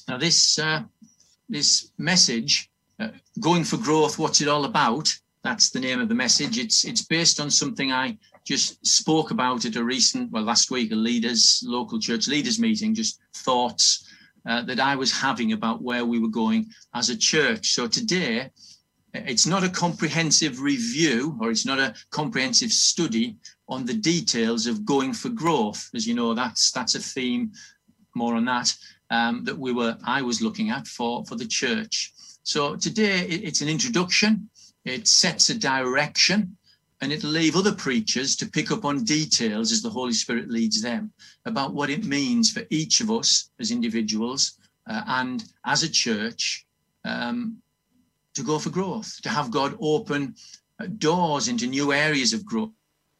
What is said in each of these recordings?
Now, this message, Going for Growth, what's it all about? That's the name of the message. It's based on something I just spoke about at a recent, last week, local church leaders meeting, just thoughts that I was having about where we were going as a church. So today, it's not a comprehensive review, or it's not a comprehensive study on the details of going for growth. As you know, that's a theme, more on that, that I was looking at for the church. So today it's an introduction, it sets a direction, and it'll leave other preachers to pick up on details as the Holy Spirit leads them about what it means for each of us as individuals and as a church to go for growth, to have God open doors into new areas of growth.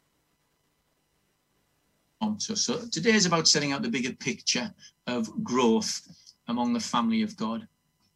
So today is about setting out the bigger picture of growth among the family of God.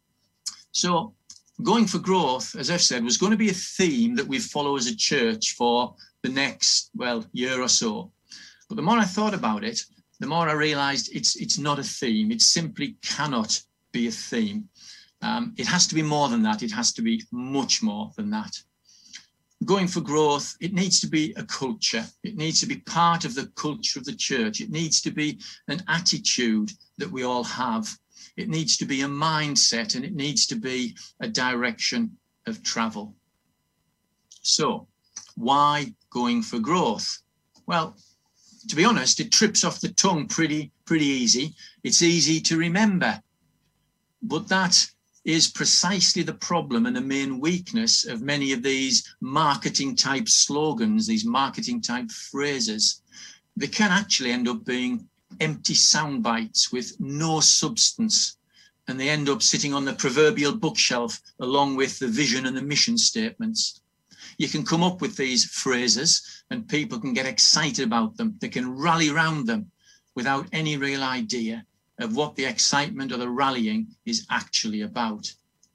So going for growth, as I've said, was going to be a theme that we follow as a church for the next, year or so. But the more I thought about it, the more I realized it's not a theme. It simply cannot be a theme. It has to be more than that. It has to be much more than that. Going for growth, it needs to be a culture. It needs to be part of the culture of the church. It needs to be an attitude that we all have. It needs to be a mindset, and it needs to be a direction of travel. So, why going for growth? Well, to be honest, it trips off the tongue pretty easy. It's easy to remember. But that is precisely the problem and the main weakness of many of these marketing type slogans, these marketing type phrases. They can actually end up being empty sound bites with no substance, and they end up sitting on the proverbial bookshelf along with the vision and the mission statements. You can come up with these phrases and people can get excited about them. They can rally around them without any real idea of what the excitement or the rallying is actually about.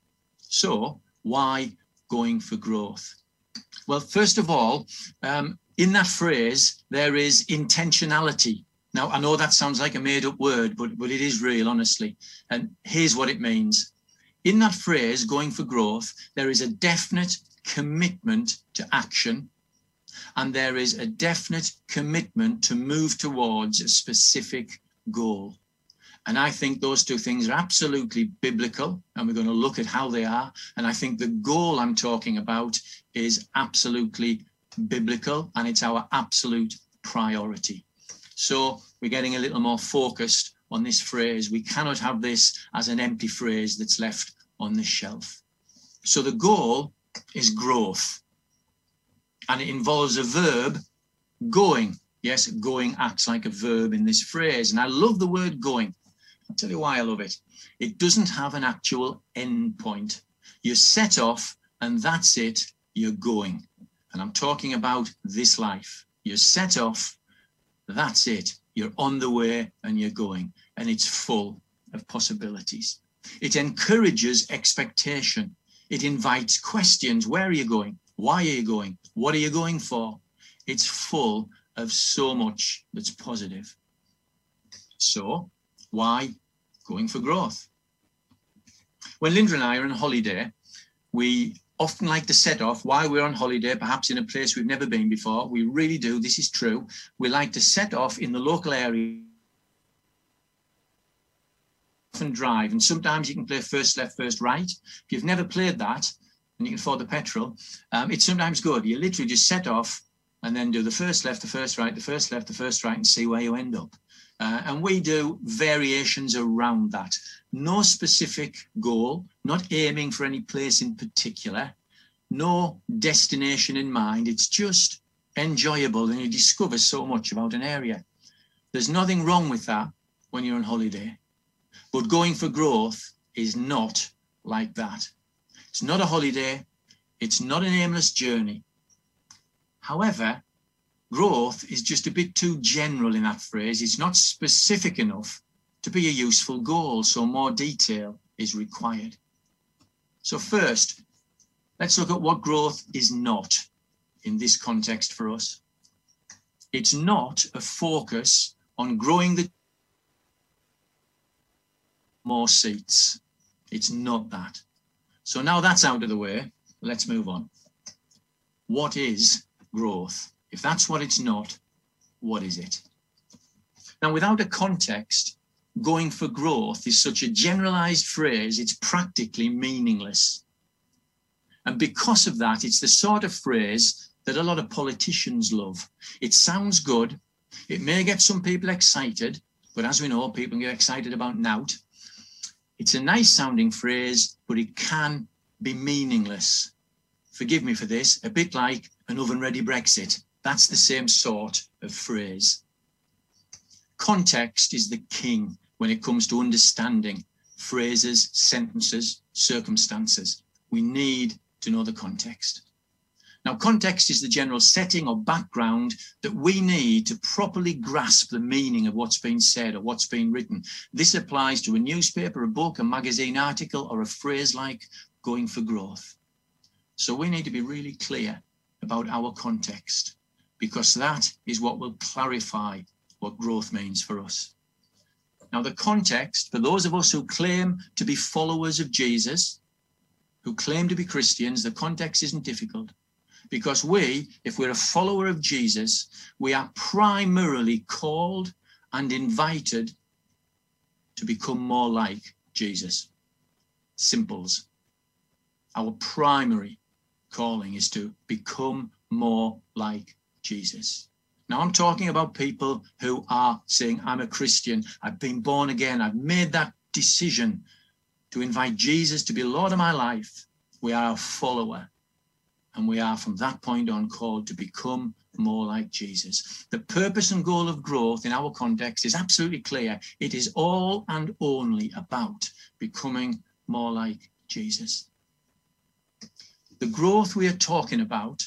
So why going for growth? Well, first of all, in that phrase, there is intentionality. Now, I know that sounds like a made-up word, but it is real, honestly. And here's what it means. In that phrase, going for growth, there is a definite commitment to action, and there is a definite commitment to move towards a specific goal. And I think those two things are absolutely biblical, and we're going to look at how they are. And I think the goal I'm talking about is absolutely biblical, and it's our absolute priority. So we're getting a little more focused on this phrase. We cannot have this as an empty phrase that's left on the shelf. So the goal is growth, and it involves a verb, going. Yes, going acts like a verb in this phrase, and I love the word going. I'll tell you why I love it. It doesn't have an actual end point. You set off and that's it, you're going. And I'm talking about this life. You set off, that's it. You're on the way and you're going. And it's full of possibilities. It encourages expectation. It invites questions. Where are you going? Why are you going? What are you going for? It's full of so much that's positive. So, why going for growth? When Linda and I are on holiday, we often like to set off while we're on holiday, perhaps in a place we've never been before. We really do. This is true. We like to set off in the local area and drive. And sometimes you can play first left, first right. If you've never played that and you can afford the petrol, it's sometimes good. You literally just set off and then do the first left, the first right, the first left, the first right, and see where you end up. And we do variations around that. No specific goal, not aiming for any place in particular, no destination in mind. It's just enjoyable, and you discover so much about an area. There's nothing wrong with that when you're on holiday. But going for growth is not like that. It's not a holiday. It's not an aimless journey. However, growth is just a bit too general in that phrase. It's not specific enough to be a useful goal, so more detail is required. So first, let's look at what growth is not in this context for us. It's not a focus on growing the more seats. It's not that. So now that's out of the way, let's move on. What is growth? If that's what it's not, what is it? Now, without a context, going for growth is such a generalized phrase, it's practically meaningless. And because of that, it's the sort of phrase that a lot of politicians love. It sounds good. It may get some people excited, but as we know, people get excited about nought. It's a nice sounding phrase, but it can be meaningless. Forgive me for this, a bit like an oven-ready Brexit. That's the same sort of phrase. Context is the king when it comes to understanding phrases, sentences, circumstances. We need to know the context. Now, context is the general setting or background that we need to properly grasp the meaning of what's been said or what's been written. This applies to a newspaper, a book, a magazine article, or a phrase like going for growth. So we need to be really clear about our context, because that is what will clarify what growth means for us. Now, the context, for those of us who claim to be followers of Jesus, who claim to be Christians, the context isn't difficult. Because we, if we're a follower of Jesus, we are primarily called and invited to become more like Jesus. Simples. Our primary calling is to become more like Jesus. Now, I'm talking about people who are saying, I'm a Christian, I've been born again, I've made that decision to invite Jesus to be Lord of my life. We are a follower. And we are from that point on called to become more like Jesus. The purpose and goal of growth in our context is absolutely clear. It is all and only about becoming more like Jesus. The growth we are talking about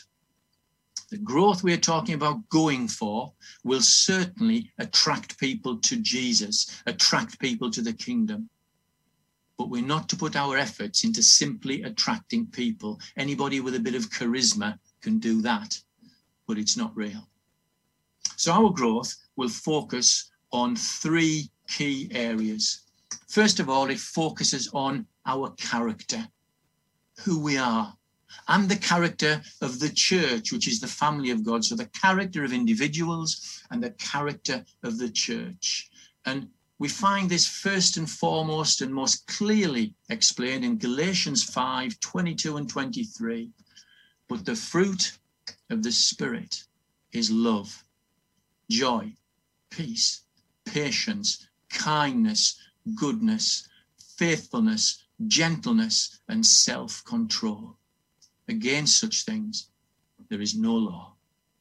going for will certainly attract people to Jesus, attract people to the kingdom. But we're not to put our efforts into simply attracting people. Anybody with a bit of charisma can do that, but it's not real. So our growth will focus on three key areas. First of all, it focuses on our character, who we are, and the character of the church, which is the family of God. So the character of individuals and the character of the church. And we find this first and foremost and most clearly explained in Galatians 5:22 and 23. But the fruit of the Spirit is love, joy, peace, patience, kindness, goodness, faithfulness, gentleness, and self-control. Against such things, there is no law.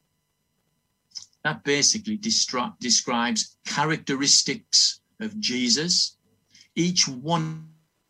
That basically describes characteristics of Jesus, each one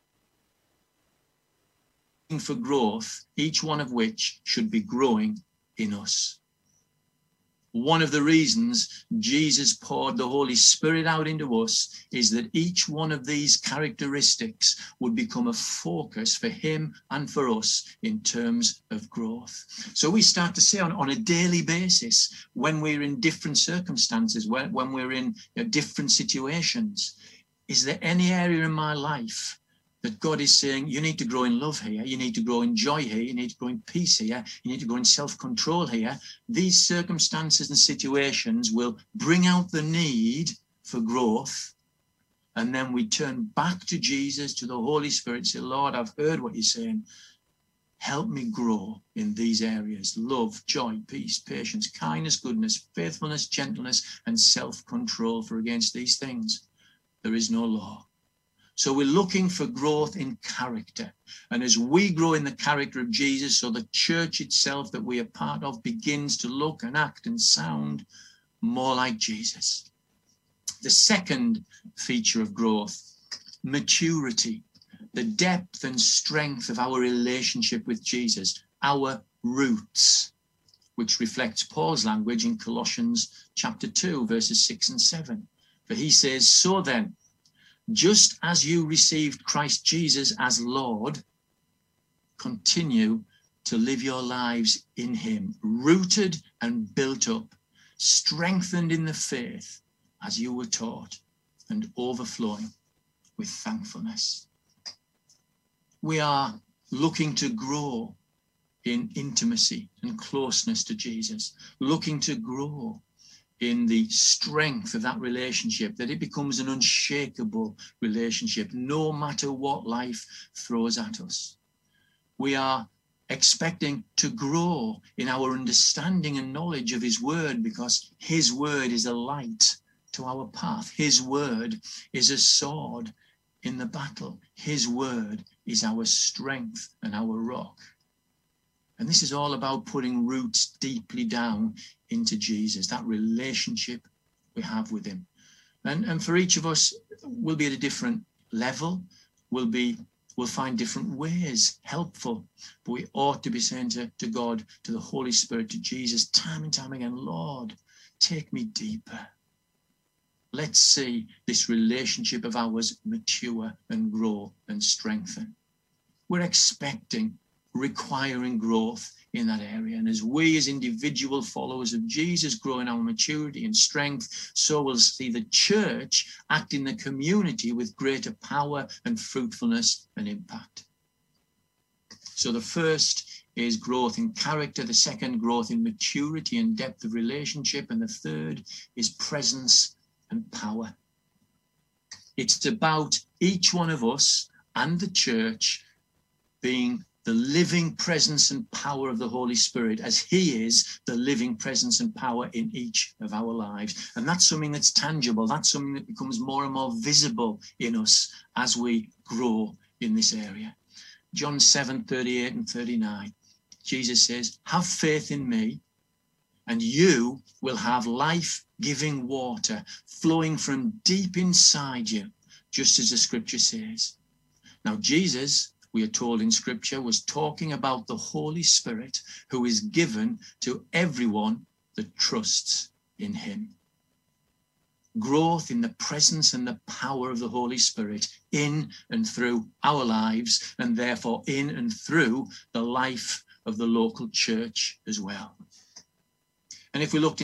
for growth, each one of which should be growing in us. One of the reasons Jesus poured the Holy Spirit out into us is that each one of these characteristics would become a focus for him and for us in terms of growth. So we start to say on a daily basis, when we're in different circumstances, when we're in different situations, is there any area in my life that God is saying, you need to grow in love here, you need to grow in joy here, you need to grow in peace here, you need to grow in self-control here. These circumstances and situations will bring out the need for growth. And then we turn back to Jesus, to the Holy Spirit, say, Lord, I've heard what you're saying. Help me grow in these areas: love, joy, peace, patience, kindness, goodness, faithfulness, gentleness, and self-control. For against these things, there is no law. So we're looking for growth in character. And as we grow in the character of Jesus, so the church itself that we are part of begins to look and act and sound more like Jesus. The second feature of growth, maturity, the depth and strength of our relationship with Jesus, our roots, which reflects Paul's language in Colossians chapter 2, verses 6 and 7. For he says, so then, just as you received Christ Jesus as Lord, continue to live your lives in him, rooted and built up, strengthened in the faith as you were taught, and overflowing with thankfulness. We are looking to grow in intimacy and closeness to Jesus, looking to grow in the strength of that relationship, that it becomes an unshakable relationship, no matter what life throws at us. We are expecting to grow in our understanding and knowledge of his word, because his word is a light to our path. His word is a sword in the battle. His word is our strength and our rock. And this is all about putting roots deeply down into Jesus, that relationship we have with him. And for each of us, we'll be at a different level. We'll find different ways helpful, but we ought to be saying to God, to the Holy Spirit, to Jesus, time and time again, Lord, take me deeper. Let's see this relationship of ours mature and grow and strengthen. We're expecting, requiring growth in that area. And as we as individual followers of Jesus grow in our maturity and strength, so we'll see the church act in the community with greater power and fruitfulness and impact. So the first is growth in character, the second, growth in maturity and depth of relationship, and the third is presence and power. It's about each one of us and the church being the living presence and power of the Holy Spirit, as he is the living presence and power in each of our lives. And that's something that's tangible. That's something that becomes more and more visible in us as we grow in this area. John 7:38 and 39, Jesus says, have faith in me, and you will have life-giving water flowing from deep inside you, just as the scripture says. Now, Jesus, we are told in scripture, was talking about the Holy Spirit, who is given to everyone that trusts in him. Growth in the presence and the power of the Holy Spirit in and through our lives, and therefore in and through the life of the local church as well. And if we looked at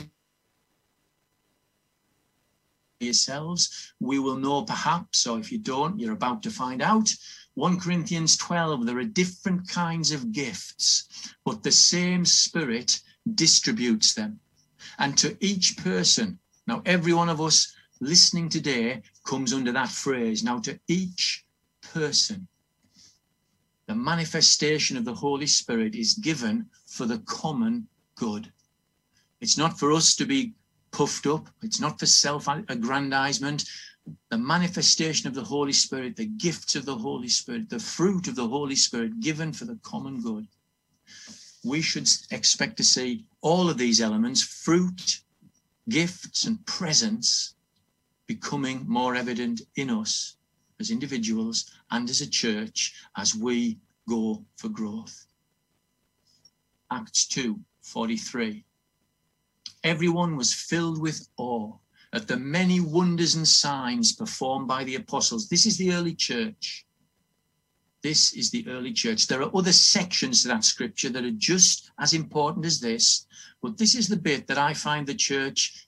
yourselves, we will know perhaps, or if you don't, you're about to find out, 1 Corinthians 12, there are different kinds of gifts, but the same Spirit distributes them. And to each person, now every one of us listening today comes under that phrase, now to each person, the manifestation of the Holy Spirit is given for the common good. It's not for us to be puffed up. It's not for self-aggrandizement. The manifestation of the Holy Spirit, the gifts of the Holy Spirit, the fruit of the Holy Spirit given for the common good. We should expect to see all of these elements, fruit, gifts, and presence, becoming more evident in us as individuals and as a church as we go for growth. Acts 2:43. Everyone was filled with awe at the many wonders and signs performed by the apostles. This is the early church. This is the early church. There are other sections to that scripture that are just as important as this, but this is the bit that I find the church,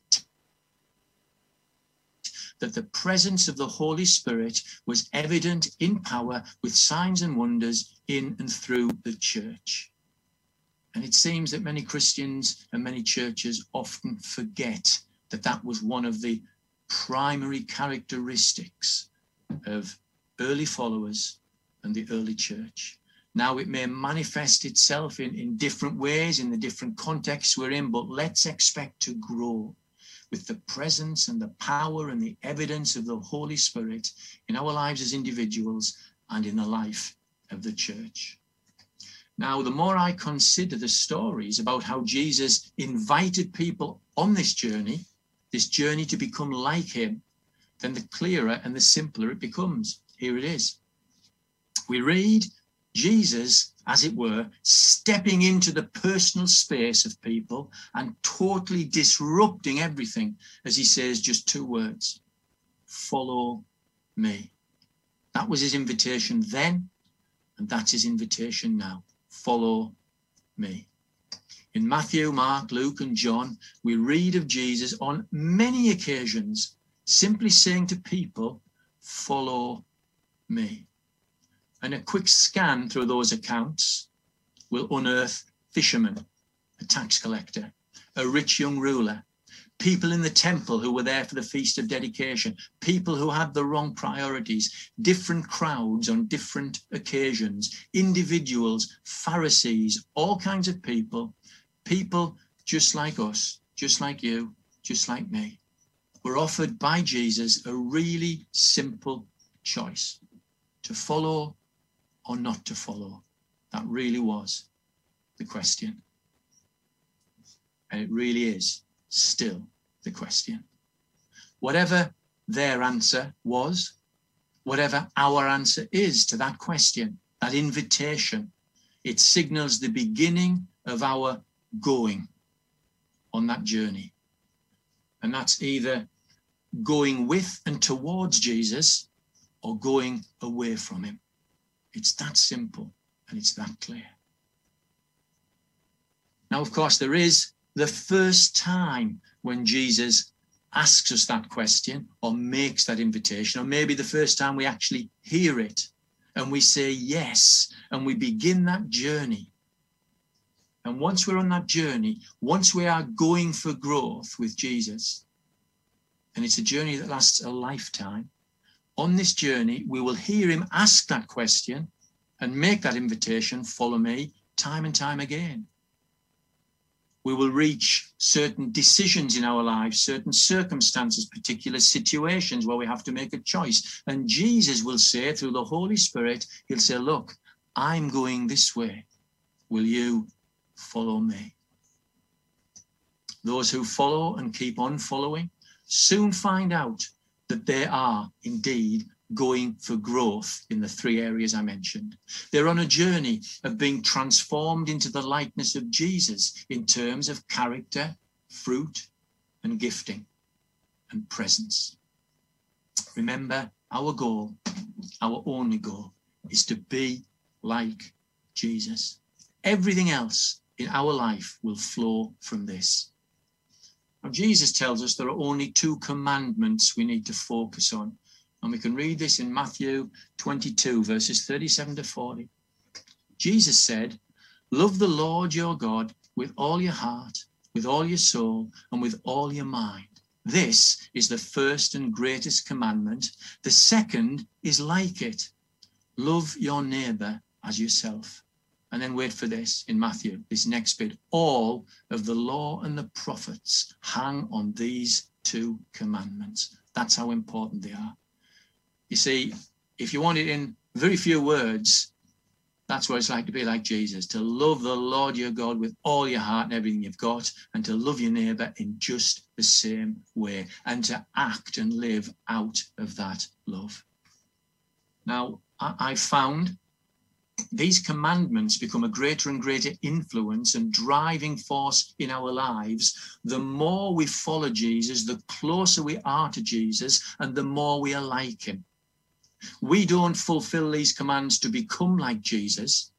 that the presence of the Holy Spirit was evident in power with signs and wonders in and through the church. And it seems that many Christians and many churches often forget that that was one of the primary characteristics of early followers and the early church. Now, it may manifest itself in different ways, in the different contexts we're in, but let's expect to grow with the presence and the power and the evidence of the Holy Spirit in our lives as individuals and in the life of the church. Now, the more I consider the stories about how Jesus invited people on this journey to become like him, then the clearer and the simpler it becomes. Here it is. We read Jesus, as it were, stepping into the personal space of people and totally disrupting everything as he says just two words: follow me. That was his invitation then, and that's his invitation now. Follow me. In Matthew, Mark, Luke, and John, we read of Jesus on many occasions simply saying to people, follow me. And a quick scan through those accounts will unearth fishermen, a tax collector, a rich young ruler, people in the temple who were there for the Feast of Dedication, people who had the wrong priorities, different crowds on different occasions, individuals, Pharisees, all kinds of people, people just like us, just like you, just like me, were offered by Jesus a really simple choice: to follow or not to follow. That really was the question. And it really is still the question. Whatever their answer was, whatever our answer is to that question, that invitation, it signals the beginning of our going on that journey. And that's either going with and towards Jesus or going away from him. It's that simple and it's that clear. Now, of course, there is the first time when Jesus asks us that question or makes that invitation, or maybe the first time we actually hear it and we say yes, and we begin that journey. And once we're on that journey, once we are going for growth with Jesus, and it's a journey that lasts a lifetime, on this journey, we will hear him ask that question and make that invitation, follow me, time and time again. We will reach certain decisions in our lives, certain circumstances, particular situations where we have to make a choice. And Jesus will say through the Holy Spirit, he'll say, look, I'm going this way. Will you follow me? Those who follow and keep on following soon find out that they are indeed going for growth in the three areas I mentioned. They're on a journey of being transformed into the likeness of Jesus in terms of character, fruit, and gifting, and presence. Remember, our goal, our only goal, is to be like Jesus. Everything else in our life will flow from this. Now, Jesus tells us there are only two commandments we need to focus on. And we can read this in Matthew 22, verses 37 to 40. Jesus said, love the Lord your God with all your heart, with all your soul, and with all your mind. This is the first and greatest commandment. The second is like it. Love your neighbor as yourself. And then wait for this in Matthew, this next bit. All of the law and the prophets hang on these two commandments. That's how important they are. You see, if you want it in very few words, that's what it's like to be like Jesus, to love the Lord your God with all your heart and everything you've got, and to love your neighbor in just the same way, and to act and live out of that love. Now, I found these commandments become a greater and greater influence and driving force in our lives. The more we follow Jesus, the closer we are to Jesus, and the more we are like him. We don't fulfill these commands to become like Jesus.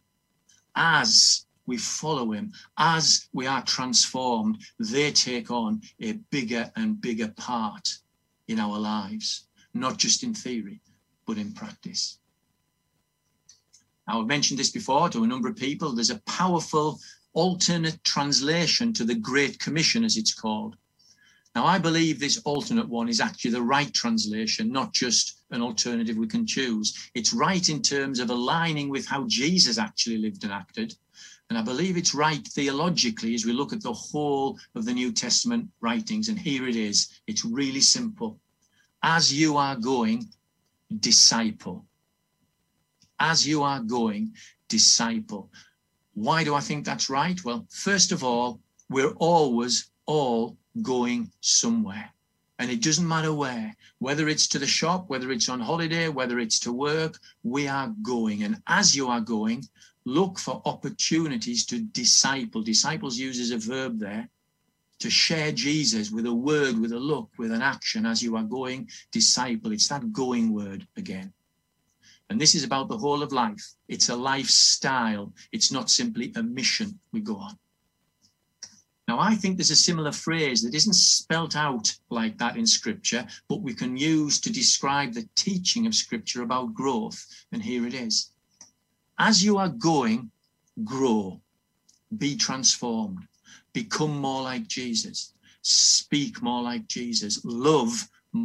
As we follow him, as we are transformed, they take on a bigger and bigger part in our lives, not just in theory, but in practice. Now, I've mentioned this before to a number of people. There's a powerful alternate translation to the Great Commission, as it's called. Now, I believe this alternate one is actually the right translation, not just an alternative we can choose. It's right in terms of aligning with how Jesus actually lived and acted. And I believe it's right theologically as we look at the whole of the New Testament writings. And here it is. It's really simple. As you are going, disciple. As you are going, disciple. Why do I think that's right? Well, first of all, we're always all going somewhere, and it doesn't matter whether it's to the shop, whether it's on holiday, whether it's to work, we are going. And as you are going, look for opportunities to disciple. Disciples uses a verb there, to share Jesus with a word, with a look, with an action. As you are going, disciple. It's that going word again. And this is about the whole of life. It's a lifestyle. It's not simply a mission we go on. Now, I think there's a similar phrase that isn't spelt out like that in Scripture, but we can use to describe the teaching of Scripture about growth. And here it is. As you are going, grow, be transformed, become more like Jesus, speak more like Jesus, love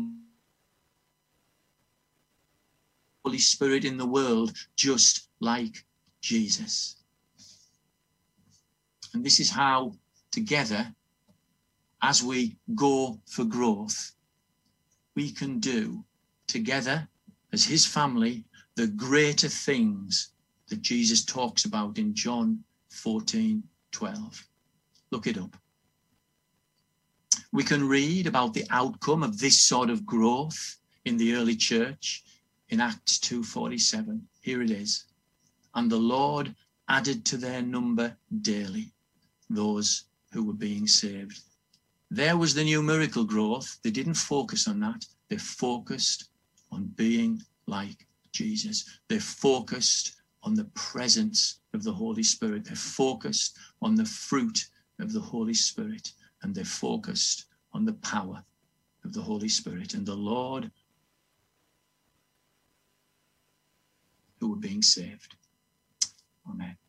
Holy Spirit in the world just like Jesus. And this is how together, as we go for growth, we can do together as his family the greater things that Jesus talks about in John 14:12. Look it up. We can read about the outcome of this sort of growth in the early church in Acts 2:47. Here it is. And the Lord added to their number daily those who were being saved. There was the new miracle growth. They didn't focus on that. They focused on being like Jesus. They focused on the presence of the Holy Spirit. They focused on the fruit of the Holy Spirit. And they focused on the power of the Holy Spirit. And the Lord who were being saved. Amen.